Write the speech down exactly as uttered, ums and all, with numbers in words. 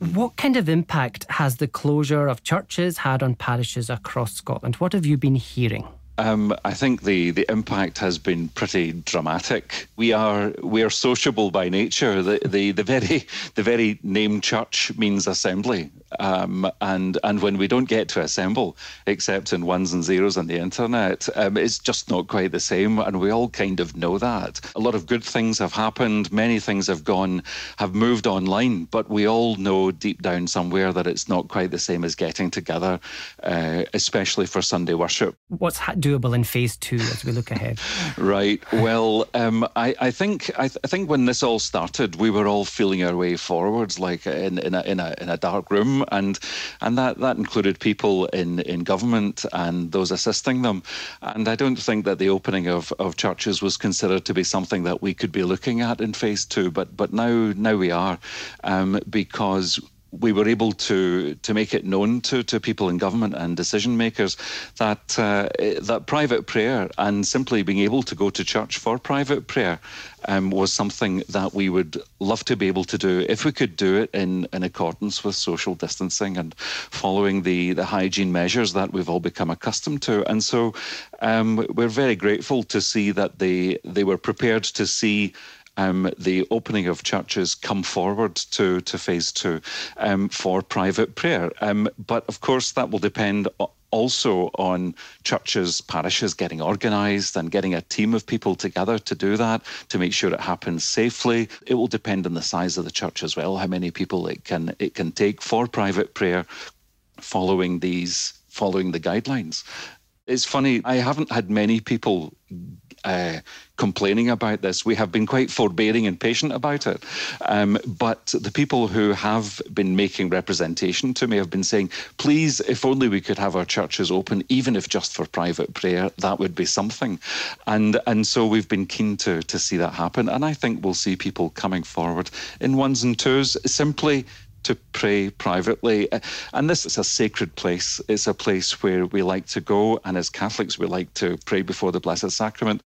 What kind of impact has the closure of churches had on parishes across Scotland? What have you been hearing? Um, I think the, the impact has been pretty dramatic. We are we are sociable by nature. The the, the very the very name church means assembly, um, and and when we don't get to assemble, except in ones and zeros on the internet, um, it's just not quite the same. And we all kind of know that. A lot of good things have happened. Many things have gone have moved online, but we all know deep down somewhere that it's not quite the same as getting together, uh, especially for Sunday worship. What's ha- doable in phase two as we look ahead? Right. Well, um, I, I think I, th- I think when this all started, we were all feeling our way forwards, like in, in a in a in a dark room, and and that, that included people in, in government and those assisting them. And I don't think that the opening of, of churches was considered to be something that we could be looking at in phase two. But but now now we are, um, because we were able to to make it known to, to people in government and decision makers that uh, that private prayer and simply being able to go to church for private prayer um, was something that we would love to be able to do if we could do it in, in accordance with social distancing and following the, the hygiene measures that we've all become accustomed to. And so um, we're very grateful to see that they they were prepared to see Um, the opening of churches come forward to, to phase two um, for private prayer. Um, but of course, that will depend also on churches, parishes getting organised and getting a team of people together to do that, to make sure it happens safely. It will depend on the size of the church as well, how many people it can it can take for private prayer following these following the guidelines. It's funny, I haven't had many people Uh, complaining about this. We have been quite forbearing and patient about it. Um, but the people who have been making representation to me have been saying, please, if only we could have our churches open, even if just for private prayer, that would be something. And and so we've been keen to, to see that happen. And I think we'll see people coming forward in ones and twos, simply to pray privately. And this is a sacred place. It's a place where we like to go. And as Catholics, we like to pray before the Blessed Sacrament.